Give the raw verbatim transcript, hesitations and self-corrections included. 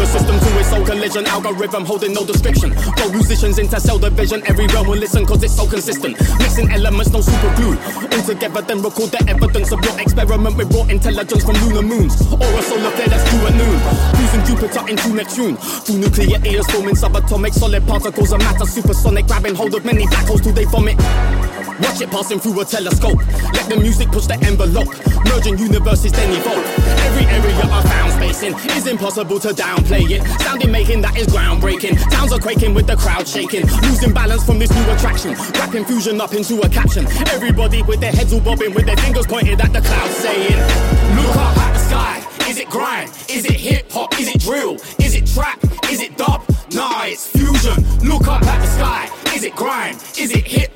system to its own collision. Algorithm holding no description. Go musicians into cell division. Every realm will listen cause it's so consistent. Mixing elements, no super glue. All together then record the evidence of your experiment with raw intelligence from lunar moons. Or a solar flare that's due at noon. Fusing Jupiter into Neptune. Through nuclear ears forming subatomic solid particles of matter supersonic. Grabbing hold of many black holes till they vomit. Watch it passing through a telescope. Let the music push the envelope. Merging universes then evolve. Every area I found spacing is impossible to downplay it. Sounding making that is groundbreaking. Sounds are quaking with the crowd shaking. Losing balance from this new attraction. Wrapping fusion up into a caption. Everybody with their heads all bobbing, with their fingers pointed at the clouds saying, look up at the sky. Is it grime? Is it hip hop? Is it drill? Is it trap? Is it dub? Nah, it's fusion. Look up at the sky. Is it grime? Is it hip